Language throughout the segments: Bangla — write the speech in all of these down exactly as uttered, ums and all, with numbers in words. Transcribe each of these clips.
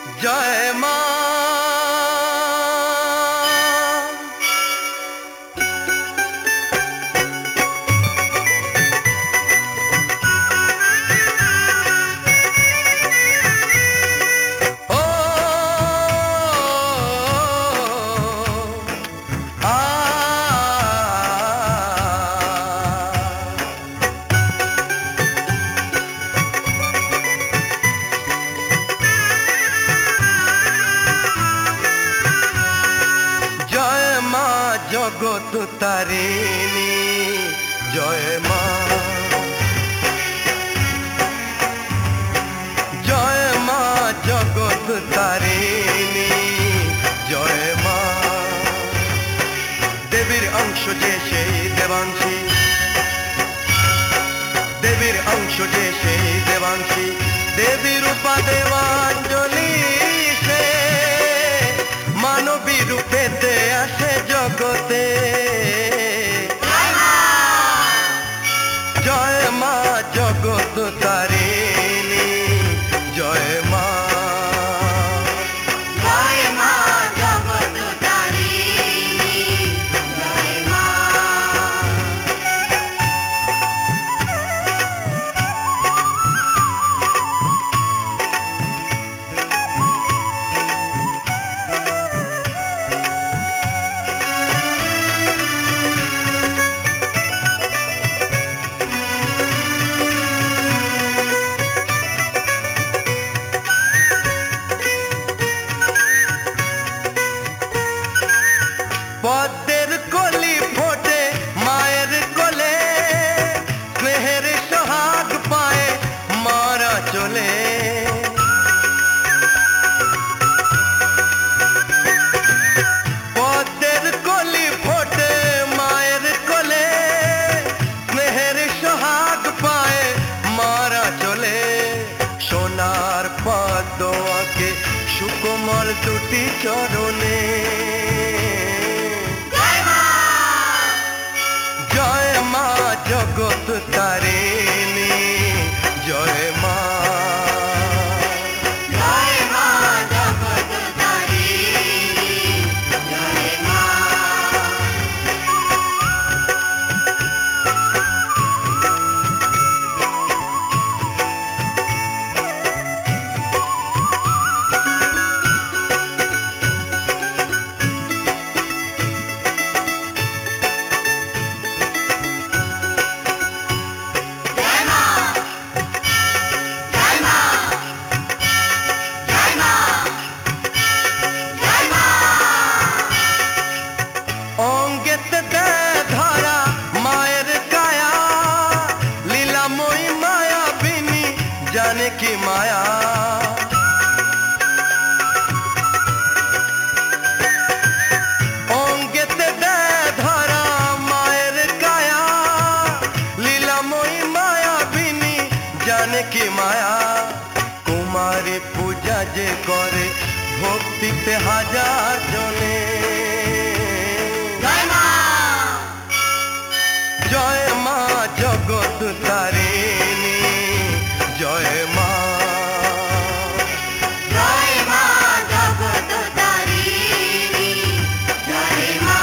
জয় মা। জগত তারিণী জয় মা, জয় মা জগত তারিণী জয় মা। দেবীর অংশ যে সেই দেবাংশী, দেবীর অংশ যে সেই দেবাংশী, দেবীর রূপা দেবাঞ্জলি সে মানবী রূপেতে আসে জগতে। জয় মা জগত তারিণী জয় মা, জয় মা জগত তারিণী জয় মা। পদ্মের কলি ফোটে মায়ের কোলে, স্নেহের সোহাগ পায়ে মারা চলে। পদ্মের কলি ফোটে মায়ের কোলে, স্নেহের সোহাগ পায়ে মারা চলে। সোনার পদ্ম আঁকে সুকোমল দুটি চরণে। জয় মা জগত তারিণী জয় মা, জয় মা জগত তারিণী জয় মা। অঙ্গেতে দেয় ধরা মায়ের কায়া, লীলাময়ী মায়া বিনি জানে কি মায়া। অঙ্গেতে দেয় ধরা মায়ের কায়া, লীলাময়ী মায়া বিনি জানে কি মায়া। কুমারী পূজা যে করে ভক্তিতে হাজার জনে। জয় মা জগত তারিণী জয় মা, জয় মা জগত তারিণী জয় মা।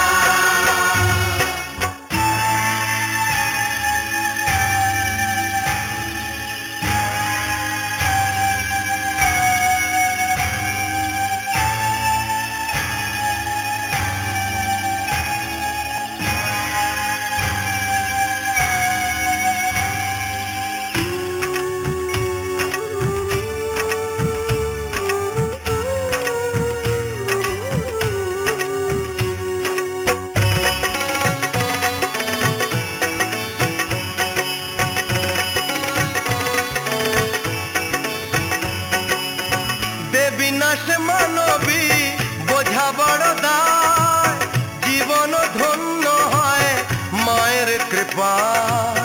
বিনাশ মানবী বোঝা বড় দায়, জীবন ধন্য হয় মায়ের কৃপায়।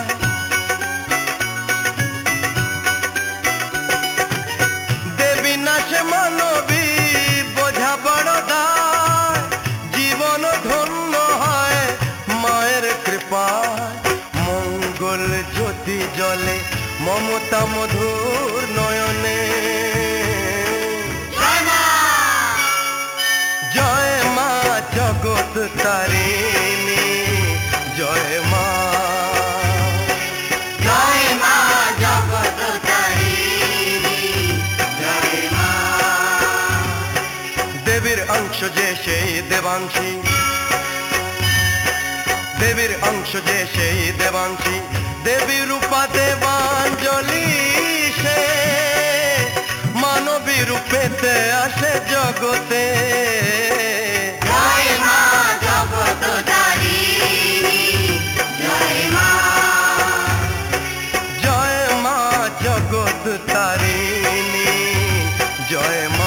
দেবী নাশ মানবী বোঝা বড় দায়, জীবন ধন্য হয় মায়ের কৃপায়। মঙ্গল জ্যোতি জ্বলে মমতা মধুর নয়নে। জয় মা অংশ যে সেই দেবাংশী, দেবীর অংশ যে সেই দেবাংশী, দেবী রূপা দেবাঞ্জলি সে মানবী রূপেতে আসে জগতে। জয় মা জগৎতারিণী, জয় মা, জয় মা জগৎ তারিণী, জয় মা।